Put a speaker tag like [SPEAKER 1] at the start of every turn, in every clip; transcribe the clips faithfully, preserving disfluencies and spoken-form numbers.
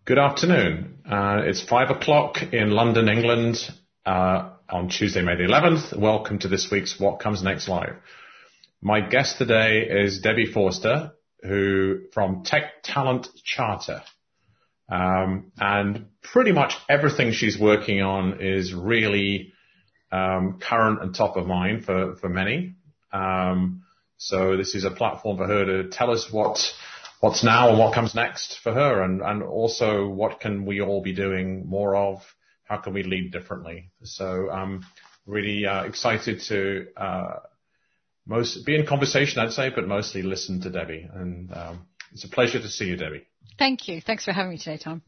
[SPEAKER 1] Good afternoon. Uh, it's five o'clock in London, England, uh, on Tuesday, May the eleventh. Welcome to this week's What Comes Next Live. My guest today is Debbie Forster, who from Tech Talent Charter. Um, and pretty much everything she's working on is really um, current and top of mind for, for many. Um, so this is a platform for her to tell us what what's now and what comes next for her, and, and also what can we all be doing more of? How can we lead differently? So I'm really uh, excited to uh, most be in conversation, I'd say, but mostly listen to Debbie. And um, it's a pleasure to see you, Debbie.
[SPEAKER 2] Thank you. Thanks for having me today, Tom.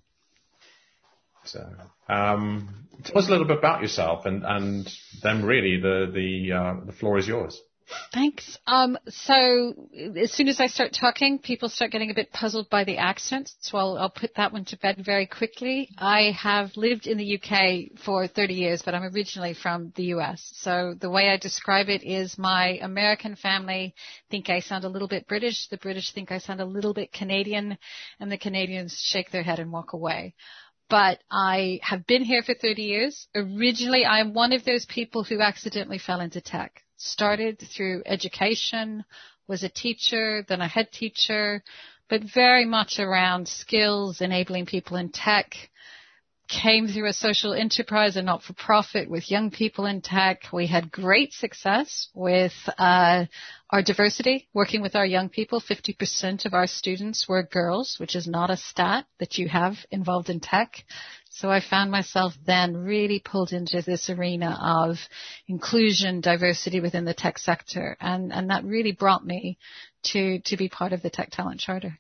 [SPEAKER 1] So um, tell us a little bit about yourself, and, and then really the the uh, the floor is yours.
[SPEAKER 2] Thanks. Um, so as soon as I start talking, people start getting a bit puzzled by the accent. So I'll, I'll put that one to bed very quickly. I have lived in the U K for thirty years, but I'm originally from the U S. So the way I describe it is my American family think I sound a little bit British. The British think I sound a little bit Canadian, and the Canadians shake their head and walk away. But I have been here for thirty years. Originally, I am one of those people who accidentally fell into tech. Started through education, was a teacher, then a head teacher, but very much around skills, enabling people in tech. Came through a social enterprise, a not-for-profit with young people in tech. We had great success with uh, our diversity, working with our young people. fifty percent of our students were girls, which is not a stat that you have involved in tech. So I found myself then really pulled into this arena of inclusion, diversity within the tech sector. And, and that really brought me to, to be part of the Tech Talent Charter.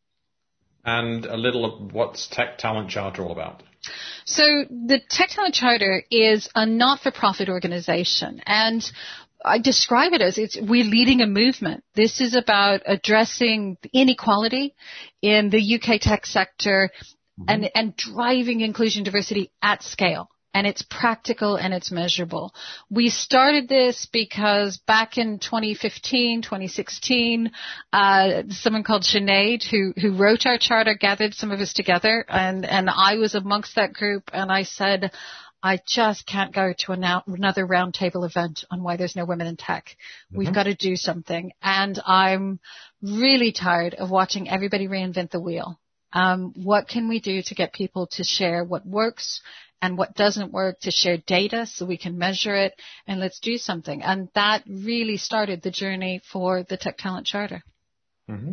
[SPEAKER 1] And a little of what's Tech Talent Charter all about?
[SPEAKER 2] So the Tech Talent Charter is a not-for-profit organization, and I describe it as it's, we're leading a movement. This is about addressing inequality in the U K tech sector mm-hmm. and, and driving inclusion diversity at scale. And it's practical and it's measurable. We started this because back in twenty fifteen, twenty sixteen, uh, someone called Sinead, who, who wrote our charter, gathered some of us together, and, and I was amongst that group, and I said, I just can't go to an, another roundtable event on why there's no women in tech. Mm-hmm. We've got to do something. And I'm really tired of watching everybody reinvent the wheel. Um, what can we do to get people to share what works and what doesn't work, to share data so we can measure it, and let's do something. And that really started the journey for the Tech Talent Charter.
[SPEAKER 1] Mm-hmm.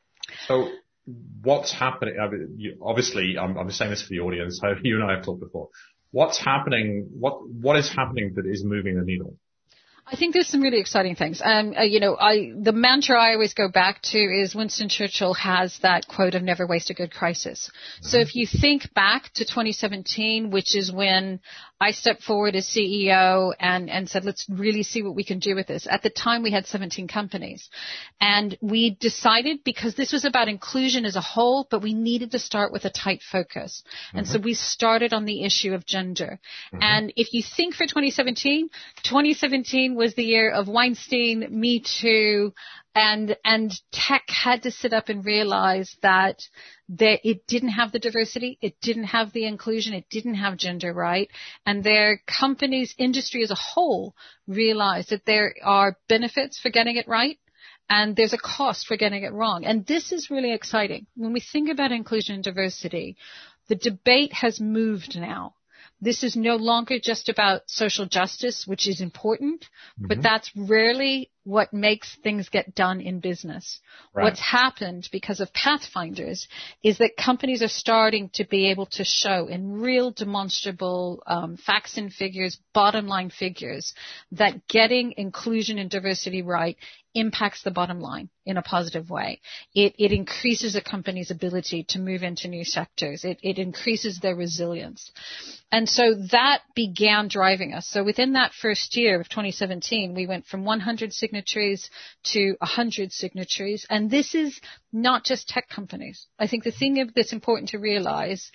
[SPEAKER 1] So what's happening? I mean, you, obviously, I'm, I'm saying this for the audience. You and I have talked before. What's happening? What What is happening that is moving the needle?
[SPEAKER 2] I think there's some really exciting things. Um, uh, you know, I, the mantra I always go back to is Winston Churchill has that quote of never waste a good crisis. Mm-hmm. So if you think back to twenty seventeen, which is when I stepped forward as C E O and, and said, let's really see what we can do with this. At the time, we had seventeen companies. And we decided, because this was about inclusion as a whole, but we needed to start with a tight focus. Mm-hmm. And so we started on the issue of gender. Mm-hmm. And if you think for twenty seventeen, twenty seventeen was the year of Weinstein, Me Too, and and tech had to sit up and realize that that it didn't have the diversity, it didn't have the inclusion, it didn't have gender right, and their companies, industry as a whole, realized that there are benefits for getting it right, and there's a cost for getting it wrong. And this is really exciting. When we think about inclusion and diversity, the debate has moved now. This is no longer just about social justice, which is important, mm-hmm. but that's rarely what makes things get done in business. Right. What's happened because of Pathfinders is that companies are starting to be able to show in real demonstrable um, facts and figures, bottom line figures, that getting inclusion and diversity right impacts the bottom line in a positive way. It, it increases a company's ability to move into new sectors. It, it increases their resilience. And so that began driving us. So within that first year of twenty seventeen, we went from one hundred signatories to one hundred signatories. And this is not just tech companies. I think the thing that's important to realize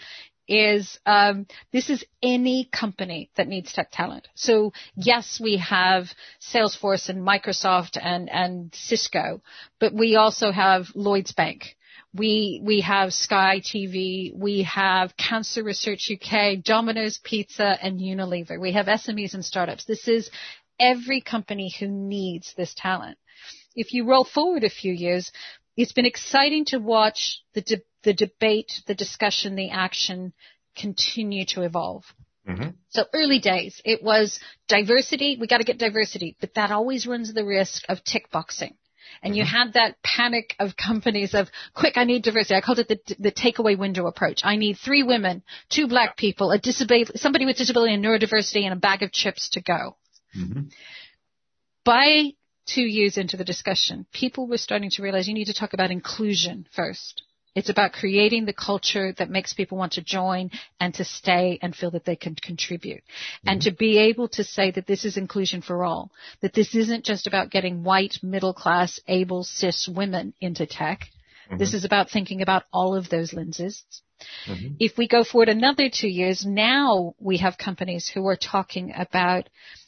[SPEAKER 2] is um, this is any company that needs tech talent. So yes, we have Salesforce and Microsoft and, and Cisco, but we also have Lloyds Bank. We, we have Sky T V. We have Cancer Research U K, Domino's Pizza, and Unilever. We have S M Es and startups. This is every company who needs this talent. If you roll forward a few years, it's been exciting to watch the de- the debate, the discussion, the action continue to evolve.
[SPEAKER 1] Mm-hmm.
[SPEAKER 2] So early days, it was diversity. We got to get diversity, but that always runs the risk of tick boxing. And mm-hmm. you had that panic of companies of, quick, I need diversity. I called it the, the takeaway window approach. I need three women, two black people, a disability, somebody with disability and neurodiversity, and a bag of chips to go.
[SPEAKER 1] Mm-hmm.
[SPEAKER 2] By two years into the discussion, people were starting to realize you need to talk about inclusion first. It's about creating the culture that makes people want to join and to stay and feel that they can contribute. Mm-hmm. And to be able to say that this is inclusion for all, that this isn't just about getting white, middle class, able, cis women into tech. Mm-hmm. This is about thinking about all of those lenses. Mm-hmm. If we go forward another two years, now we have companies who are talking about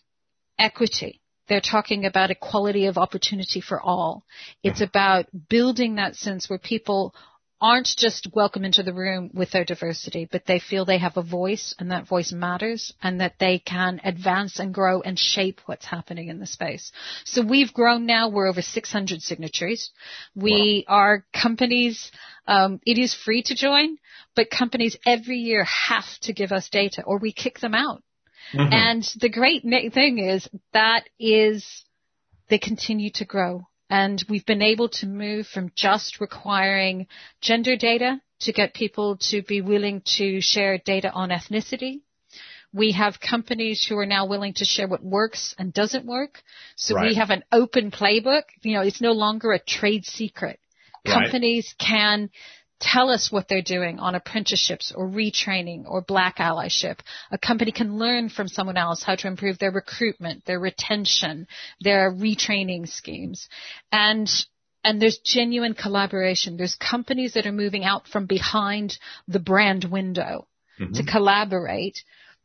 [SPEAKER 2] equity. They're talking about equality of opportunity for all. It's mm-hmm. about building that sense where people aren't just welcome into the room with their diversity, but they feel they have a voice and that voice matters and that they can advance and grow and shape what's happening in the space. So we've grown now. We're over six hundred signatories. We wow. are companies. Um, it is free to join, but companies every year have to give us data or we kick them out. Mm-hmm. And the great thing is that is they continue to grow. And we've been able to move from just requiring gender data to get people to be willing to share data on ethnicity. We have companies who are now willing to share what works and doesn't work. So right. we have an open playbook. You know, it's no longer a trade secret. Right. Companies can tell us what they're doing on apprenticeships or retraining or black allyship. A company can learn from someone else how to improve their recruitment, their retention, their retraining schemes. And and there's genuine collaboration. There's companies that are moving out from behind the brand window mm-hmm. to collaborate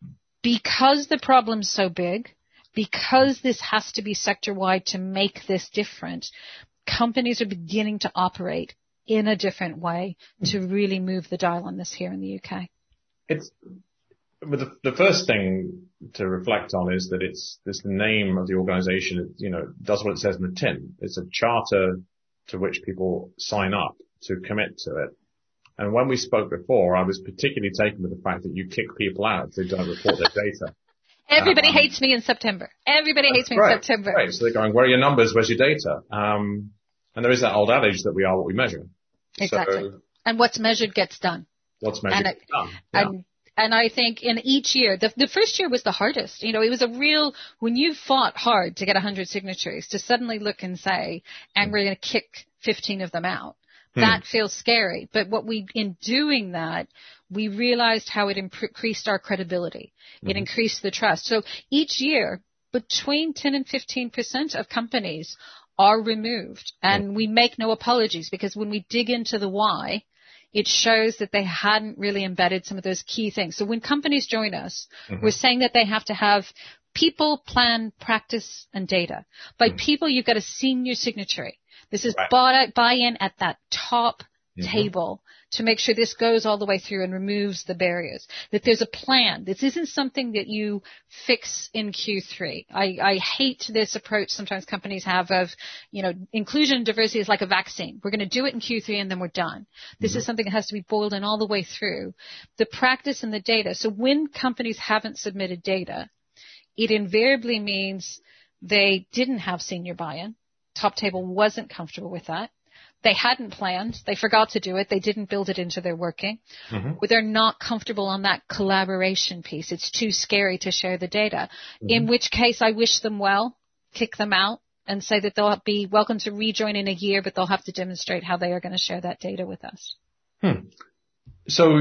[SPEAKER 2] because the problem's so big, because this has to be sector-wide to make this different. Companies are beginning to operate in a different way to really move the dial on this here in the U K.
[SPEAKER 1] It's but the, the first thing to reflect on is that it's this name of the organisation. It, you know, does what it says in the tin. It's a charter to which people sign up to commit to it. And when we spoke before, I was particularly taken with the fact that you kick people out if they don't report their data.
[SPEAKER 2] Everybody um, hates me in September. Everybody hates me
[SPEAKER 1] right,
[SPEAKER 2] in September.
[SPEAKER 1] Right. So they're going, where are your numbers? Where's your data? Um, And there is that old adage that we are what we measure.
[SPEAKER 2] Exactly. So, and what's measured gets done.
[SPEAKER 1] What's measured
[SPEAKER 2] and
[SPEAKER 1] gets
[SPEAKER 2] it,
[SPEAKER 1] done. Yeah.
[SPEAKER 2] And, and I think in each year, the, the first year was the hardest. You know, it was a real, when you fought hard to get one hundred signatories, to suddenly look and say, and mm. we're going to kick fifteen of them out. Mm. That feels scary. But what we, in doing that, we realized how it imp- increased our credibility. Mm-hmm. It increased the trust. So each year, between ten and fifteen percent of companies are removed, and we make no apologies because when we dig into the why, it shows that they hadn't really embedded some of those key things. So when companies join us, mm-hmm. we're saying that they have to have people, plan, practice, and data. By mm-hmm. people, you've got a senior signatory. This is right. buy-in at that top mm-hmm. table to make sure this goes all the way through and removes the barriers, that there's a plan. This isn't something that you fix in Q three. I, I hate this approach sometimes companies have of, you know, inclusion and diversity is like a vaccine. We're going to do it in Q three and then we're done. This mm-hmm. is something that has to be boiled in all the way through. The practice and the data. So when companies haven't submitted data, it invariably means they didn't have senior buy-in. Top table wasn't comfortable with that. They hadn't planned. They forgot to do it. They didn't build it into their working. Mm-hmm. Or they're not comfortable on that collaboration piece. It's too scary to share the data. Mm-hmm. In which case, I wish them well, kick them out, and say that they'll be welcome to rejoin in a year, but they'll have to demonstrate how they are going to share that data with us.
[SPEAKER 1] Hmm. So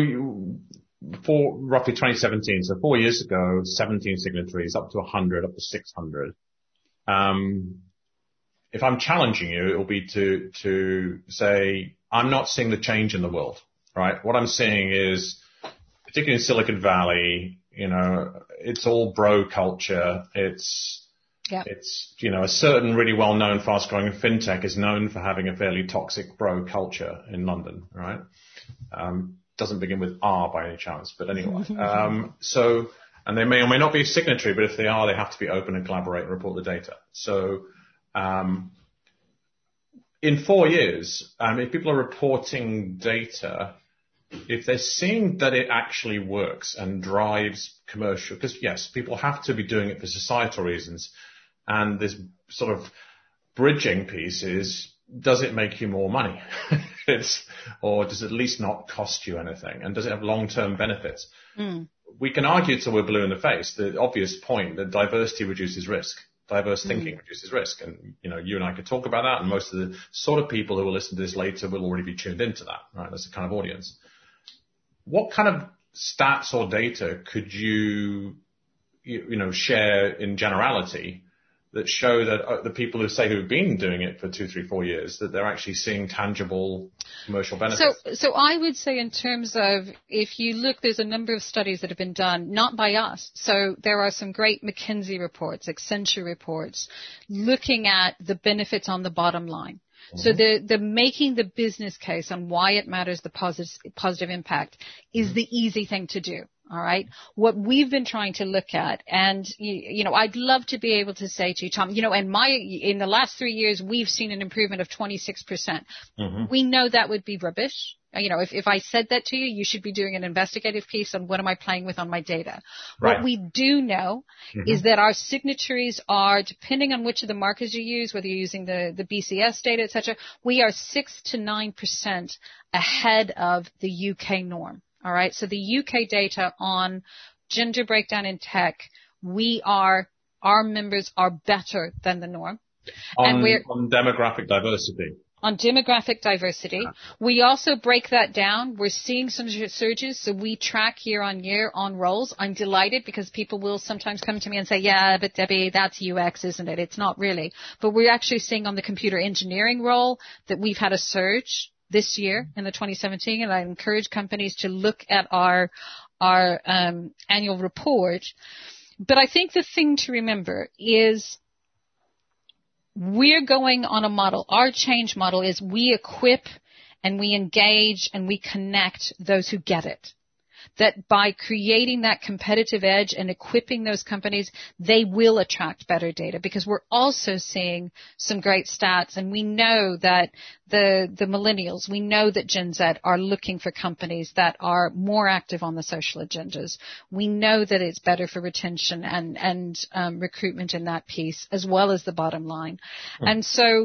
[SPEAKER 1] for roughly twenty seventeen, so four years ago, seventeen signatories, up to one hundred, up to six hundred. Um, If I'm challenging you, it will be to, to say, I'm not seeing the change in the world, right? What I'm seeing is, particularly in Silicon Valley, you know, it's all bro culture. It's,
[SPEAKER 2] Yeah.
[SPEAKER 1] It's, you know, a certain really well-known, fast-growing fintech is known for having a fairly toxic bro culture in London, right? Um, doesn't begin with R by any chance, but anyway. um, so, and they may or may not be a signatory, but if they are, they have to be open and collaborate and report the data. So, um, in four years, um, if people are reporting data, if they're seeing that it actually works and drives commercial, because yes, people have to be doing it for societal reasons, and this sort of bridging piece is, does it make you more money? it's, or does it at least not cost you anything? And does it have long-term benefits?
[SPEAKER 2] Mm.
[SPEAKER 1] We can argue till we're blue in the face, the obvious point that diversity reduces risk. Diverse thinking mm. reduces risk. And, you know, you and I could talk about that, and most of the sort of people who will listen to this later will already be tuned into that, right? That's the kind of audience. What kind of stats or data could you, you, you know, share in generality that show that uh, the people who say who've been doing it for two, three, four years, that they're actually seeing tangible commercial benefits?
[SPEAKER 2] So, so I would say in terms of, if you look, there's a number of studies that have been done, not by us. So there are some great McKinsey reports, Accenture reports, looking at the benefits on the bottom line. Mm-hmm. So the, the making the business case on why it matters, the positive, positive impact is mm-hmm. the easy thing to do. All right. What we've been trying to look at, and you, you know, I'd love to be able to say to you, Tom, you know, in my, in the last three years, we've seen an improvement of twenty-six percent. Mm-hmm. We know that would be rubbish. You know, if, if I said that to you, you should be doing an investigative piece on what am I playing with on my data. Right. What we do know mm-hmm. is that our signatories are, depending on which of the markers you use, whether you're using the, the B C S data, et cetera, we are six to nine percent ahead of the U K norm. All right. So the U K data on gender breakdown in tech, we are, our members are better than the norm.
[SPEAKER 1] On, and we're, on demographic diversity.
[SPEAKER 2] On demographic diversity. Yeah. We also break that down. We're seeing some surges. So we track year on year on roles. I'm delighted because people will sometimes come to me and say, yeah, but Debbie, that's U X, isn't it? It's not really. But we're actually seeing on the computer engineering role that we've had a surge this year in the twenty seventeen, and I encourage companies to look at our our um, annual report. But I think the thing to remember is we're going on a model. Our change model is we equip and we engage and we connect those who get it. That by creating that competitive edge and equipping those companies, they will attract better data, because we're also seeing some great stats. And we know that the, the millennials, we know that Gen Z are looking for companies that are more active on the social agendas. We know that it's better for retention and, and um, recruitment in that piece, as well as the bottom line. Mm. And so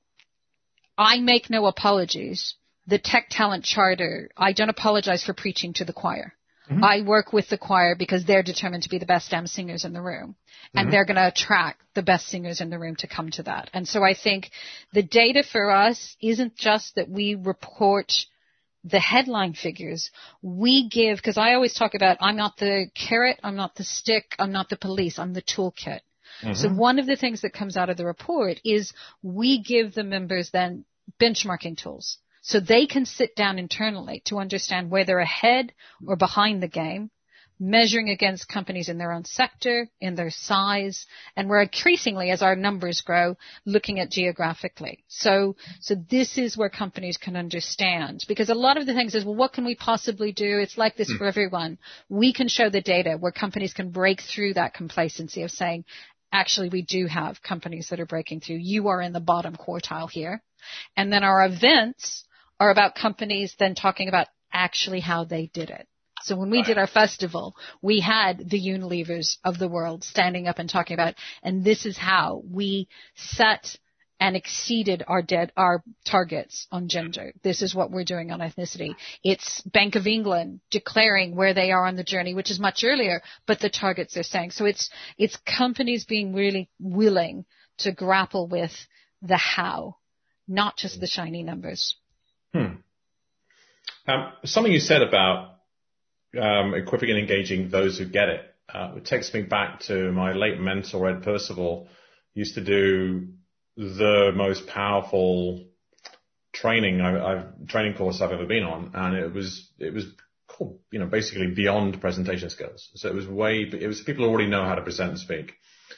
[SPEAKER 2] I make no apologies. The Tech Talent Charter, I don't apologize for preaching to the choir. Mm-hmm. I work with the choir because they're determined to be the best damn singers in the room. And mm-hmm. they're going to attract the best singers in the room to come to that. And so I think the data for us isn't just that we report the headline figures. We give, because I always talk about, I'm not the carrot, I'm not the stick, I'm not the police, I'm the toolkit. Mm-hmm. So one of the things that comes out of the report is we give the members then benchmarking tools. So they can sit down internally to understand where they're ahead or behind the game, measuring against companies in their own sector, in their size, and we're increasingly, as our numbers grow, looking at geographically. So, so this is where companies can understand, because a lot of the things is, well, what can we possibly do? It's like this mm. for everyone. We can show the data where companies can break through that complacency of saying, actually, we do have companies that are breaking through. You are in the bottom quartile here. And then our events are about companies then talking about actually how they did it. So when we did our festival, we had the Unilevers of the world standing up and talking about, and this is how we set and exceeded our dead, our targets on gender. This is what we're doing on ethnicity. It's Bank of England declaring where they are on the journey, which is much earlier, but the targets they're saying. So it's, it's companies being really willing to grapple with the how, not just the shiny numbers.
[SPEAKER 1] Hmm. Um, something you said about um, equipping and engaging those who get it, uh, it takes me back to my late mentor, Ed Percival, used to do the most powerful training I, I've, training course I've ever been on, and it was it was called, you know, basically Beyond Presentation Skills. So it was way it was people who already know how to present and speak.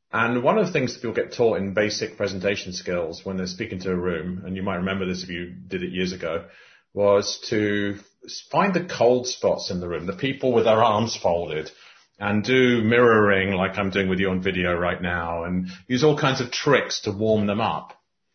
[SPEAKER 1] And one of the things that people get taught in basic presentation skills when they're speaking to a room, and you might remember this if you did it years ago, was to find the cold spots in the room, the people with their arms folded, and do mirroring like I'm doing with you on video right now, and use all kinds of tricks to warm them up.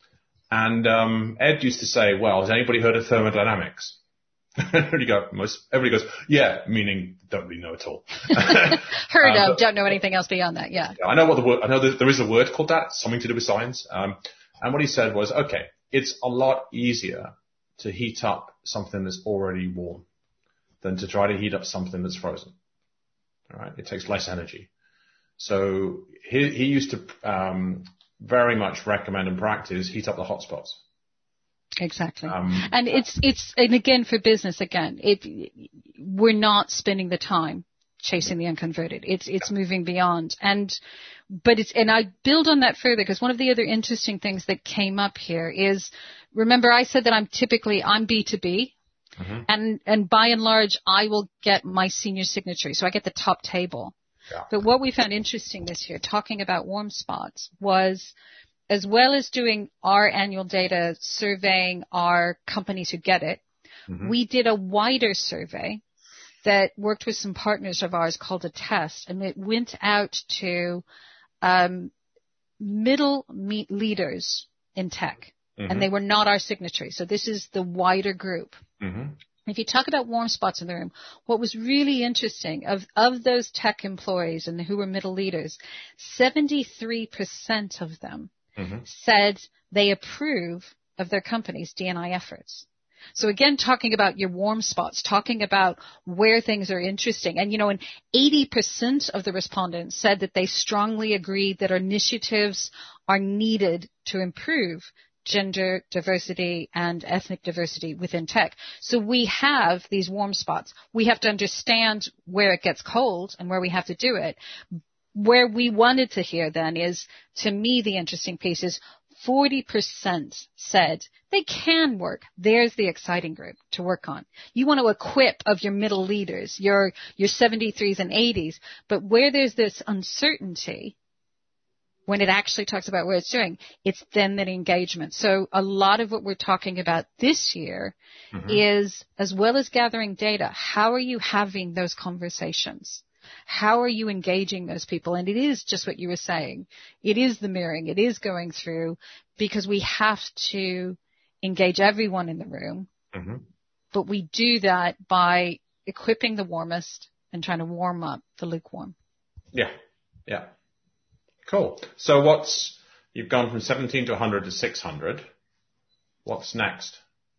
[SPEAKER 1] And um, Ed used to say, well, has anybody heard of thermodynamics? you go, most, everybody goes, yeah, meaning don't really know at all.
[SPEAKER 2] Heard
[SPEAKER 1] um,
[SPEAKER 2] of, don't know anything else beyond that, yeah.
[SPEAKER 1] I know what the word, I know that there is a word called that, something to do with science. Um, and what he said was, okay, it's a lot easier to heat up something that's already warm than to try to heat up something that's frozen. All right, it takes less energy. So he, he used to um, very much recommend and practice heat up the hot spots.
[SPEAKER 2] Exactly.
[SPEAKER 1] Um,
[SPEAKER 2] and it's, it's, and again, for business, again, it, we're not spending the time chasing the unconverted. It's, it's moving beyond. And, but it's, and I build on that further because one of the other interesting things that came up here is, remember I said that I'm typically, I'm B two B. Mm-hmm. And, and by and large, I will get my senior signatory. So I get the top table. Yeah. But what we found interesting this year, talking about warm spots, was as well as doing our annual data, surveying our companies who get it, mm-hmm. we did a wider survey that worked with some partners of ours called a test, and it went out to um, middle me- leaders in tech, mm-hmm. and they were not our signatories. So this is the wider group. Mm-hmm. If you talk about warm spots in the room, what was really interesting, of, of those tech employees and who were middle leaders, seventy-three percent of them mm-hmm. said they approve of their company's D and I efforts. So again, talking about your warm spots, talking about where things are interesting. And, you know, and eighty percent of the respondents said that they strongly agreed that our initiatives are needed to improve gender diversity and ethnic diversity within tech. So we have these warm spots. We have to understand where it gets cold and where we have to do it. Where we wanted to hear then is, to me, the interesting piece is forty percent said they can work. There's the exciting group to work on. You want to equip of your middle leaders, your, your seventy-threes and eighties, but where there's this uncertainty, when it actually talks about what it's doing, it's then that engagement. So a lot of what we're talking about this year mm-hmm. is, as well as gathering data, how are you having those conversations? How are you engaging those people? And it is just what you were saying. It is the mirroring. It is going through, because we have to engage everyone in the room. Mm-hmm. But we do that by equipping the warmest and trying to warm up the lukewarm.
[SPEAKER 1] Yeah. Yeah. Cool. So what's, you've gone from seventeen to one hundred to six hundred. What's next?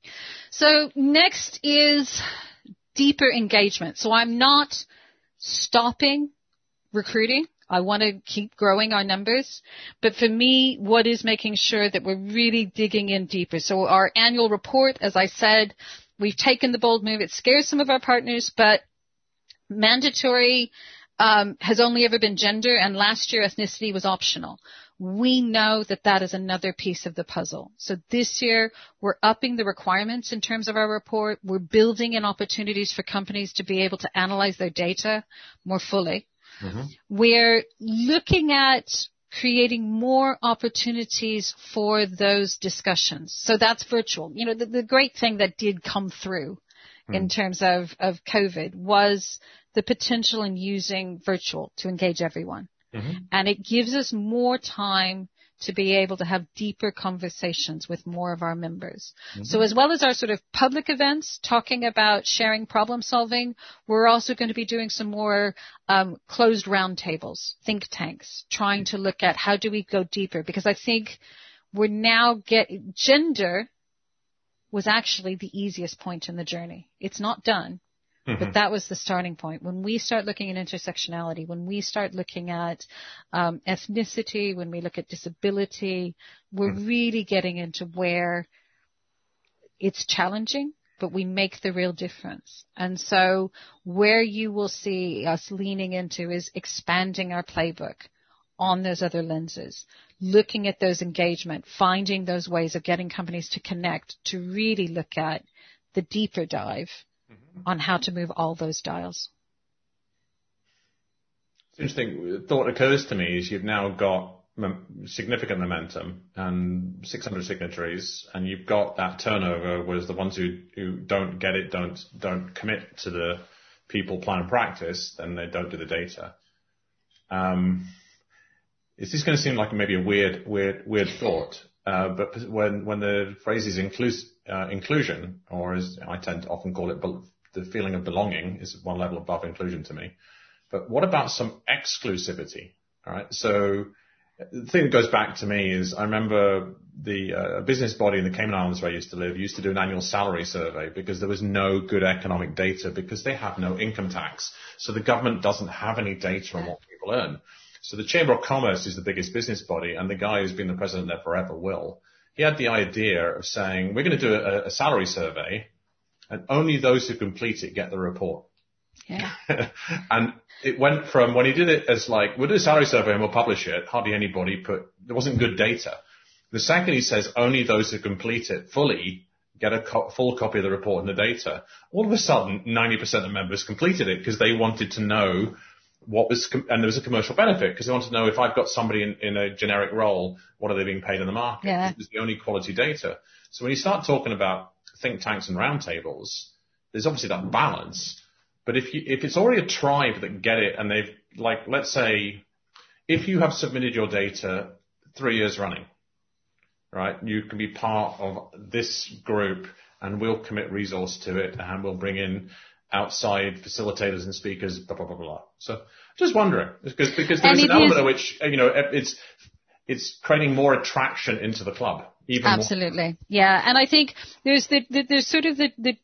[SPEAKER 2] So next is deeper engagement. So I'm not stopping recruiting. I want to keep growing our numbers. But for me, what is making sure that we're really digging in deeper? So our annual report, as I said, we've taken the bold move. It scares some of our partners, but mandatory um, has only ever been gender, and last year ethnicity was optional. We know that that is another piece of the puzzle. So this year, we're upping the requirements in terms of our report. We're building in opportunities for companies to be able to analyze their data more fully. Mm-hmm. We're looking at creating more opportunities for those discussions. So that's virtual. You know, the, the great thing that did come through mm. in terms of, of COVID was the potential in using virtual to engage everyone. Mm-hmm. And it gives us more time to be able to have deeper conversations with more of our members. Mm-hmm. So as well as our sort of public events, talking about sharing problem solving, we're also going to be doing some more um, closed roundtables, think tanks, trying to look at how do we go deeper. Because I think we're now getting, gender was actually the easiest point in the journey. It's not done. Mm-hmm. But that was the starting point. When we start looking at intersectionality, when we start looking at um, ethnicity, when we look at disability, we're mm-hmm. really getting into where it's challenging, but we make the real difference. And so where you will see us leaning into is expanding our playbook on those other lenses, looking at those engagement, finding those ways of getting companies to connect, to really look at the deeper dive on how to move all those dials.
[SPEAKER 1] Interesting thought occurs to me is you've now got significant momentum and six hundred signatories, and you've got that turnover, whereas the ones who, who don't get it, don't don't commit to the people, plan, and practice, then they don't do the data. Um, is this going to seem like maybe a weird, weird, weird thought? Uh, but when when the phrase is inclus- uh, inclusion, or as I tend to often call it, the feeling of belonging is one level above inclusion to me. But what about some exclusivity? All right, so the thing that goes back to me is I remember the uh, business body in the Cayman Islands where I used to live used to do an annual salary survey because there was no good economic data because they have no income tax. So the government doesn't have any data on what people earn. So the Chamber of Commerce is the biggest business body, and the guy who's been the president there forever, Will, he had the idea of saying, we're going to do a, a salary survey, and only those who complete it get the report.
[SPEAKER 2] Yeah.
[SPEAKER 1] And it went from when he did it as like, we'll do a salary survey and we'll publish it. Hardly anybody put, there wasn't good data. The second he says only those who complete it fully get a co- full copy of the report and the data. All of a sudden, ninety percent of members completed it because they wanted to know what was, com- and there was a commercial benefit because they wanted to know if I've got somebody in, in a generic role, what are they being paid in the market?
[SPEAKER 2] Yeah.
[SPEAKER 1] It was the only quality data. So when you start talking about think tanks and roundtables, there's obviously that balance. But if you, if it's already a tribe that get it and they've, like, let's say, if you have submitted your data three years running, right, you can be part of this group and we'll commit resource to it and we'll bring in outside facilitators and speakers, blah, blah, blah, blah. So just wondering, because, because there's an element of which, you know, it's, it's creating more attraction into the club. Even
[SPEAKER 2] Absolutely. More. Yeah. And I think there's the, the there's sort of the, the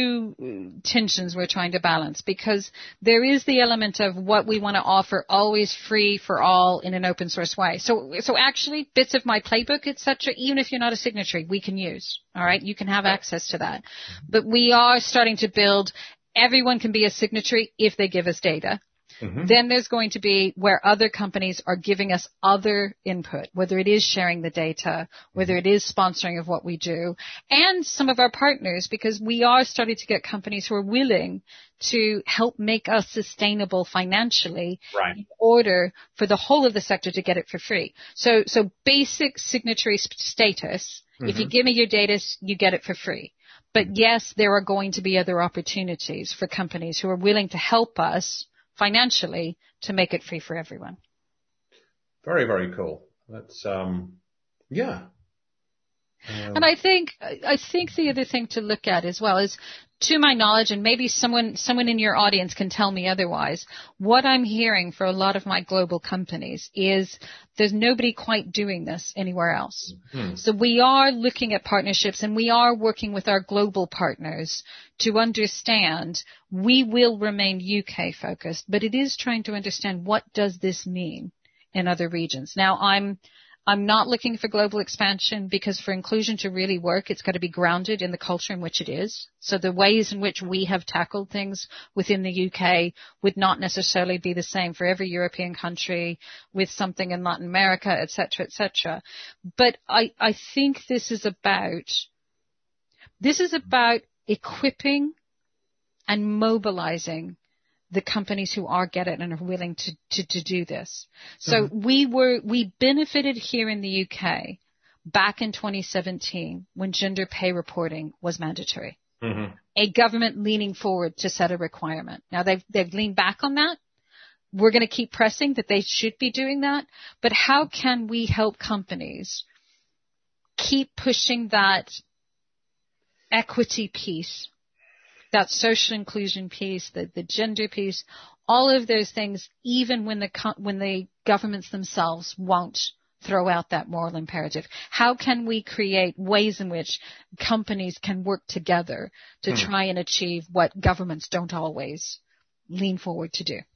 [SPEAKER 2] two tensions we're trying to balance, because there is the element of what we want to offer always free for all in an open source way. So, so actually bits of my playbook, et cetera, even if you're not a signatory, we can use. All right. You can have access to that. But we are starting to build, everyone can be a signatory if they give us data. Mm-hmm. Then there's going to be where other companies are giving us other input, whether it is sharing the data, whether it is sponsoring of what we do, and some of our partners, because we are starting to get companies who are willing to help make us sustainable financially,
[SPEAKER 1] right,
[SPEAKER 2] in order for the whole of the sector to get it for free. So, so basic signatory status, mm-hmm. if you give me your data, you get it for free. But yes, there are going to be other opportunities for companies who are willing to help us financially to make it free for everyone.
[SPEAKER 1] Very, very cool. That's, um, yeah. Um,
[SPEAKER 2] and I think, I think the other thing to look at as well is, to my knowledge, and maybe someone, someone in your audience can tell me otherwise, what I'm hearing for a lot of my global companies is there's nobody quite doing this anywhere else. Mm-hmm. So we are looking at partnerships and we are working with our global partners to understand we will remain U K focused, but it is trying to understand what does this mean in other regions. Now I'm, I'm not looking for global expansion, because for inclusion to really work, it's got to be grounded in the culture in which it is. So the ways in which we have tackled things within the U K would not necessarily be the same for every European country, with something in Latin America, et cetera, et cetera. But I, I think this is about, this is about equipping and mobilizing the companies who are get it and are willing to, to, to do this. So mm-hmm. we were, we benefited here in the U K back in twenty seventeen when gender pay reporting was mandatory. Mm-hmm. A government leaning forward to set a requirement. Now they've, they've leaned back on that. We're going to keep pressing that they should be doing that. But how can we help companies keep pushing that equity piece, that social inclusion piece, the, the gender piece, all of those things, even when the when the governments themselves won't throw out that moral imperative? How can we create ways in which companies can work together to hmm. try and achieve what governments don't always lean forward to do?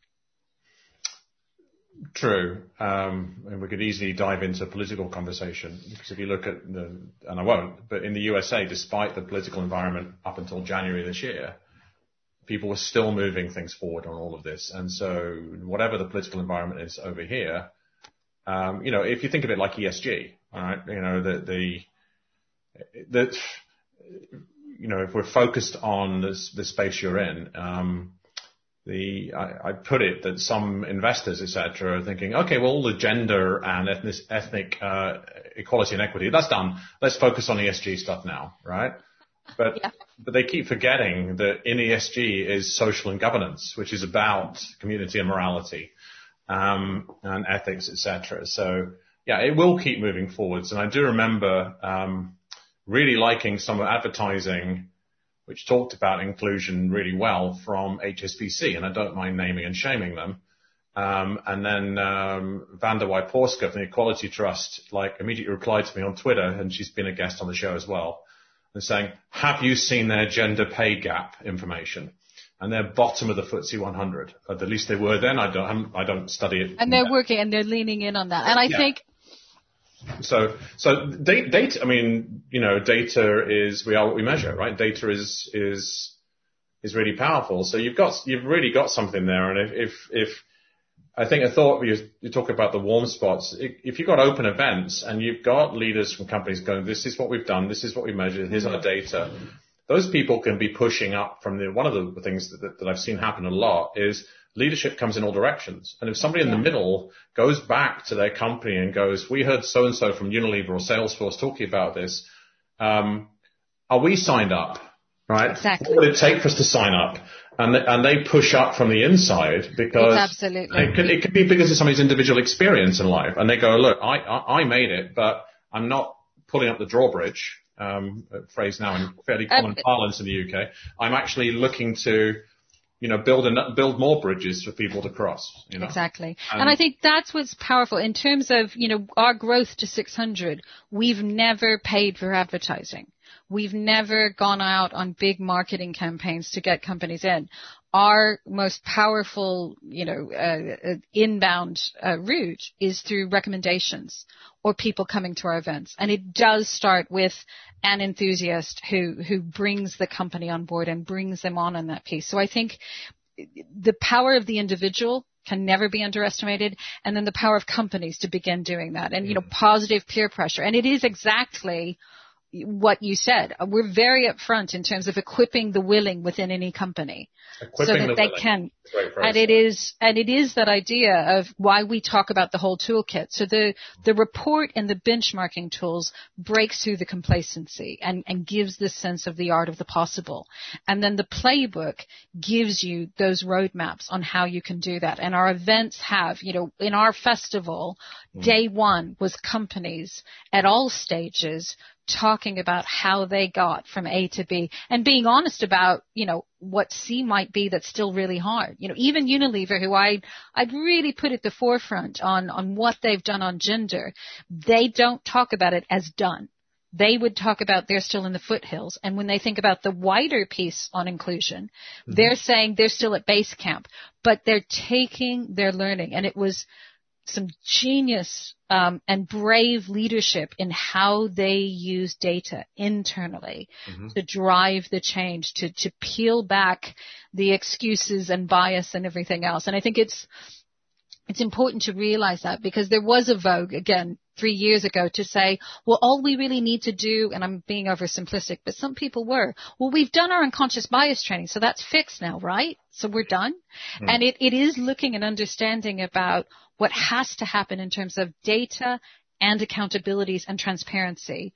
[SPEAKER 1] True. Um, and we could easily dive into a political conversation, because if you look at the, and I won't, but in the U S A, despite the political environment up until January this year, people were still moving things forward on all of this. And so whatever the political environment is over here, um, you know, if you think of it like E S G, all right, you know, the, the, the, you know, if we're focused on this, the space you're in, um, the I, I put it that some investors, et cetera, are thinking, okay, well, all the gender and ethnic, ethnic uh, equality and equity, that's done. Let's focus on E S G stuff now, right? But yeah. but they keep forgetting that in E S G is social and governance, which is about community and morality um, and ethics, et cetera. So yeah, it will keep moving forwards. And I do remember um, really liking some advertising which talked about inclusion really well from H S B C, and I don't mind naming and shaming them. Um, and then um, Vanda Wyporska from the Equality Trust like immediately replied to me on Twitter, and she's been a guest on the show as well, and saying, have you seen their gender pay gap information? And they're bottom of the F T S E one hundred. At least they were then. I don't, I don't study it.
[SPEAKER 2] And they're yet. working and they're leaning in on that. And I yeah. think.
[SPEAKER 1] So, so data, I mean, you know, data is, we are what we measure, right? Data is, is, is really powerful. So you've got, you've really got something there. And if, if, if I think I thought you, you talk about the warm spots. If, if you've got open events and you've got leaders from companies going, this is what we've done, this is what we measured, here's our data. Those people can be pushing up from the, one of the things that, that I've seen happen a lot is leadership comes in all directions. And if somebody in the middle goes back to their company and goes, we heard so-and-so from Unilever or Salesforce talking about this, um, are we signed up, right?
[SPEAKER 2] Exactly.
[SPEAKER 1] What would it take for us to sign up? And, and they push up from the inside because
[SPEAKER 2] absolutely.
[SPEAKER 1] it could, it could be because of somebody's individual experience in life. And they go, look, I, I, I made it, but I'm not pulling up the drawbridge, um, a phrase now in fairly common um, parlance in the U K. I'm actually looking to, you know, build a, build more bridges for people to cross, you know.
[SPEAKER 2] Exactly. Um, and I think that's what's powerful in terms of, you know, our growth to six hundred. We've never paid for advertising. We've never gone out on big marketing campaigns to get companies in. Our most powerful, you know, uh, inbound uh, route is through recommendations or people coming to our events. And it does start with an enthusiast who, who brings the company on board and brings them on in that piece. So I think the power of the individual can never be underestimated, and then the power of companies to begin doing that, and, you know, positive peer pressure. And it is exactly what you said. We're very upfront in terms of equipping the willing within any company
[SPEAKER 1] equipping
[SPEAKER 2] so that
[SPEAKER 1] the
[SPEAKER 2] they
[SPEAKER 1] willing.
[SPEAKER 2] can. And it is, and it is that idea of why we talk about the whole toolkit. So the, the report and the benchmarking tools breaks through the complacency and, and gives this sense of the art of the possible. And then the playbook gives you those roadmaps on how you can do that. And our events have, you know, in our festival, mm. day one was companies at all stages talking about how they got from A to B and being honest about, you know, what C might be that's still really hard. You know, even Unilever, who I, I'd really put at the forefront on, on what they've done on gender, they don't talk about it as done. They would talk about they're still in the foothills. And when they think about the wider piece on inclusion, mm-hmm. they're saying they're still at base camp, but they're taking their learning. And it was some genius um, and brave leadership in how they use data internally mm-hmm. to drive the change, to, to peel back the excuses and bias and everything else. And I think it's it's important to realize that, because there was a vogue, again, three years ago to say, well, all we really need to do, and I'm being oversimplistic, but some people were, well, we've done our unconscious bias training, so that's fixed now, right? So we're done. Mm. And it, it is looking and understanding about what has to happen in terms of data and accountabilities and transparency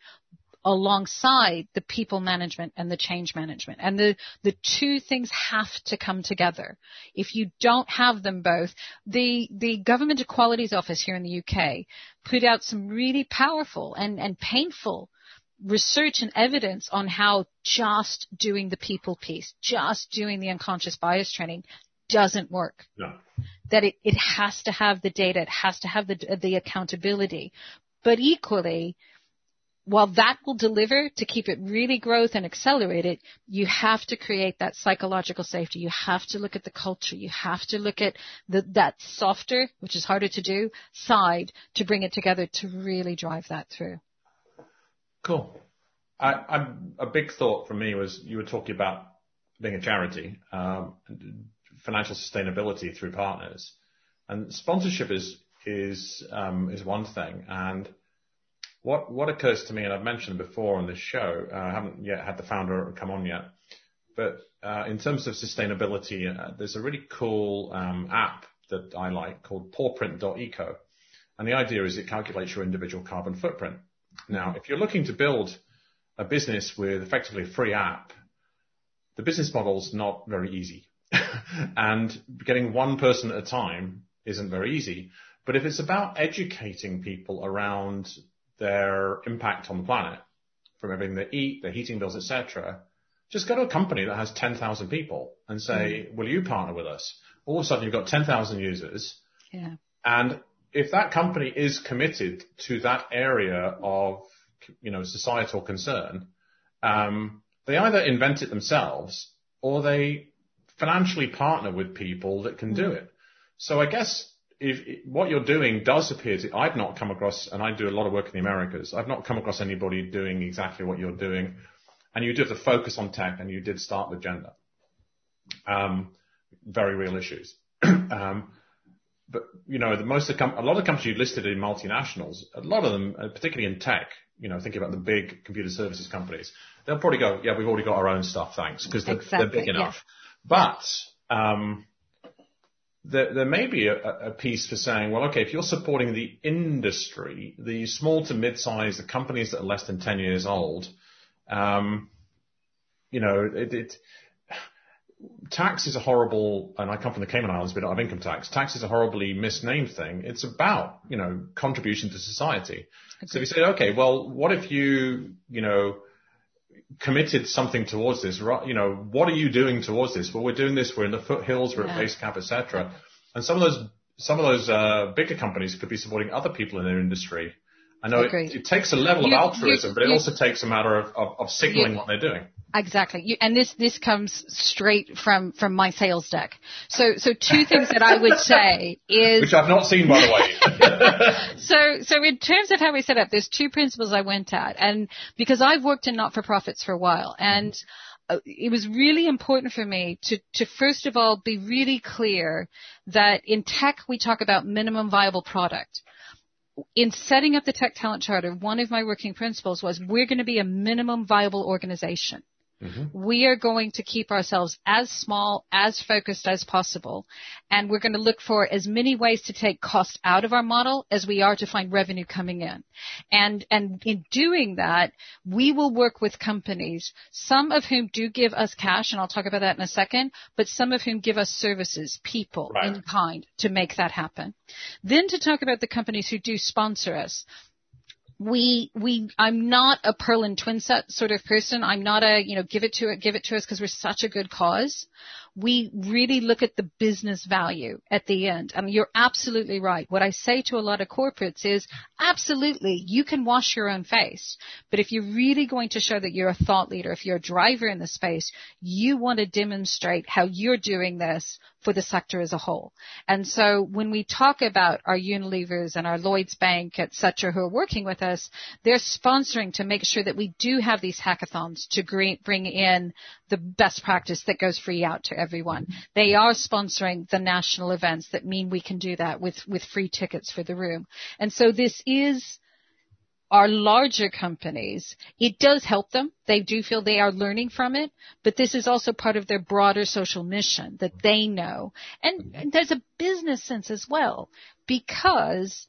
[SPEAKER 2] alongside the people management and the change management. And the, the two things have to come together. If you don't have them both, the, the Government Equalities Office here in the U K put out some really powerful and, and painful research and evidence on how just doing the people piece, just doing the unconscious bias training doesn't work.
[SPEAKER 1] No.
[SPEAKER 2] That it, it has to have the data, it has to have the, the accountability. But equally, while that will deliver to keep it really growth and accelerate it, you have to create that psychological safety. You have to look at the culture. You have to look at the, that softer, which is harder to do, side to bring it together to really drive that through.
[SPEAKER 1] Cool. I, I'm, a big thought for me was you were talking about being a charity, um, financial sustainability through partners, and sponsorship is is um, is one thing. And what what occurs to me, and I've mentioned before on this show, uh, I haven't yet had the founder come on yet, But uh, in terms of sustainability, uh, there's a really cool um, app that I like called pawprint dot eco. And the idea is it calculates your individual carbon footprint. Now, if you're looking to build a business with effectively a free app, the business model's not very easy. And getting one person at a time isn't very easy. But if it's about educating people around their impact on the planet, from everything they eat, their heating bills, et cetera, just go to a company that has ten thousand people and say, mm. will you partner with us? All of a sudden, you've got ten thousand users.
[SPEAKER 2] Yeah.
[SPEAKER 1] And if that company is committed to that area of, you know, societal concern, um, they either invent it themselves or they financially partner with people that can mm. do it. So I guess if, if what you're doing does appear to, I've not come across, and I do a lot of work in the Americas, I've not come across anybody doing exactly what you're doing. And you do have to focus on tech, and you did start with gender. Um, very real issues. um, but, you know, the most of the com- a lot of companies you listed in multinationals, a lot of them, uh, particularly in tech, you know, thinking about the big computer services companies, they'll probably go, yeah, we've already got our own stuff, thanks, because they're, exactly, they're big enough. Yeah. But um, there, there may be a, a piece for saying, well, okay, if you're supporting the industry, the small to mid-size, the companies that are less than ten years old, Um, you know, it, it, tax is a horrible, and I come from the Cayman Islands, we don't have income tax. Tax is a horribly misnamed thing. It's about, you know, contribution to society. Okay. So if you say, okay, well, what if you, you know, committed something towards this, right? You know, what are you doing towards this? Well, we're doing this, we're in the foothills, we're yeah. at base camp, et cetera. And some of those, some of those, uh, bigger companies could be supporting other people in their industry. I know it, it takes a level you, of altruism, you, but it you, also takes a matter of, of, of signaling you, what they're doing.
[SPEAKER 2] Exactly. You, and this, this comes straight from, from my sales deck. So, so two things that I would say is...
[SPEAKER 1] Which I've not seen, by the way.
[SPEAKER 2] so, so in terms of how we set up, there's two principles I went at. And because I've worked in not-for-profits for a while, and mm-hmm. it was really important for me to, to first of all be really clear that in tech we talk about minimum viable product. In setting up the Tech Talent Charter, one of my working principles was we're going to be a minimum viable organization. Mm-hmm. We are going to keep ourselves as small, as focused as possible, and we're going to look for as many ways to take cost out of our model as we are to find revenue coming in. And, and in doing that, we will work with companies, some of whom do give us cash, and I'll talk about that in a second, but some of whom give us services, people, right. in kind, to make that happen. Then to talk about the companies who do sponsor us. We, we, I'm not a pearl and twin set sort of person. I'm not a, you know, give it to it, give it to us because we're such a good cause. We really look at the business value at the end. I mean, you're absolutely right. What I say to a lot of corporates is, absolutely, you can wash your own face. But if you're really going to show that you're a thought leader, if you're a driver in the space, you want to demonstrate how you're doing this for the sector as a whole. And so when we talk about our Unilevers and our Lloyds Bank, et cetera, who are working with us, they're sponsoring to make sure that we do have these hackathons to bring in the best practice that goes free out to everyone. They are sponsoring the national events that mean we can do that with, with free tickets for the room. And so this is our larger companies. It does help them. They do feel they are learning from it, but this is also part of their broader social mission that they know. And, and there's a business sense as well, because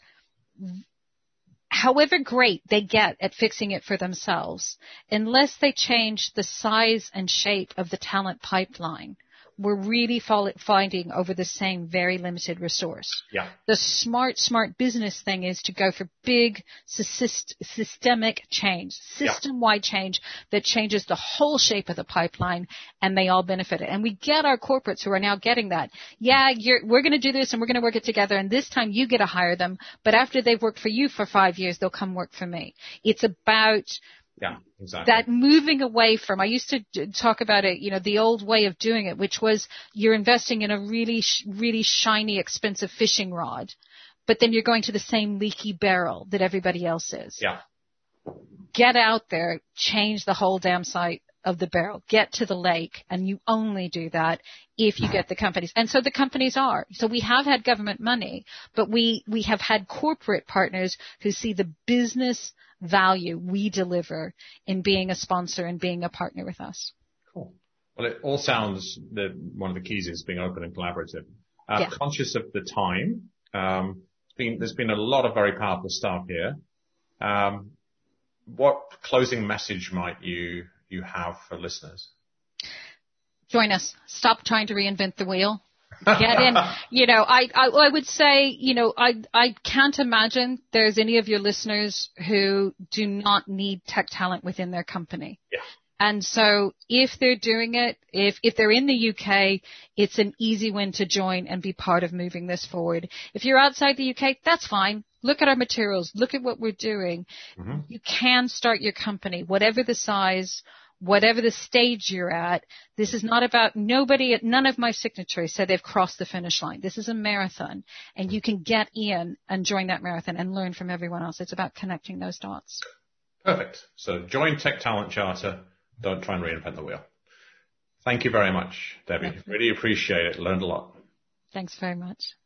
[SPEAKER 2] however great they get at fixing it for themselves, unless they change the size and shape of the talent pipeline, we're really finding over the same very limited resource.
[SPEAKER 1] Yeah.
[SPEAKER 2] The smart, smart business thing is to go for big systemic change, system-wide yeah. change that changes the whole shape of the pipeline, and they all benefit it. And we get our corporates who are now getting that. Yeah, you're, we're going to do this and we're going to work it together, and this time you get to hire them, but after they've worked for you for five years, they'll come work for me. It's about
[SPEAKER 1] Yeah, exactly.
[SPEAKER 2] that moving away from, I used to talk about it, you know, the old way of doing it, which was you're investing in a really, really shiny, expensive fishing rod, but then you're going to the same leaky barrel that everybody else is.
[SPEAKER 1] Yeah.
[SPEAKER 2] Get out there, change the whole damn site of the barrel, get to the lake, and you only do that if you get the companies. And so the companies are. So we have had government money, but we, we have had corporate partners who see the business value we deliver in being a sponsor and being a partner with us.
[SPEAKER 1] Cool. Well, it all sounds that one of the keys is being open and collaborative. Uh,
[SPEAKER 2] yeah.
[SPEAKER 1] Conscious of the time, um, it's been, there's been a lot of very powerful stuff here. Um, what closing message might you you have for listeners?
[SPEAKER 2] Join us. Stop trying to reinvent the wheel. Get in. You know, I, I I would say, you know, I I can't imagine there's any of your listeners who do not need tech talent within their company.
[SPEAKER 1] Yeah.
[SPEAKER 2] And so if they're doing it, if, if they're in the U K, it's an easy win to join and be part of moving this forward. If you're outside the U K, that's fine. Look at our materials. Look at what we're doing. Mm-hmm. You can start your company, whatever the size, whatever the stage you're at. This is not about nobody, none of my signatories said they've crossed the finish line. This is a marathon, and you can get in and join that marathon and learn from everyone else. It's about connecting those dots.
[SPEAKER 1] Perfect. So join Tech Talent Charter. Don't try and reinvent the wheel. Thank you very much, Debbie. Really appreciate it. Learned a lot.
[SPEAKER 2] Thanks very much.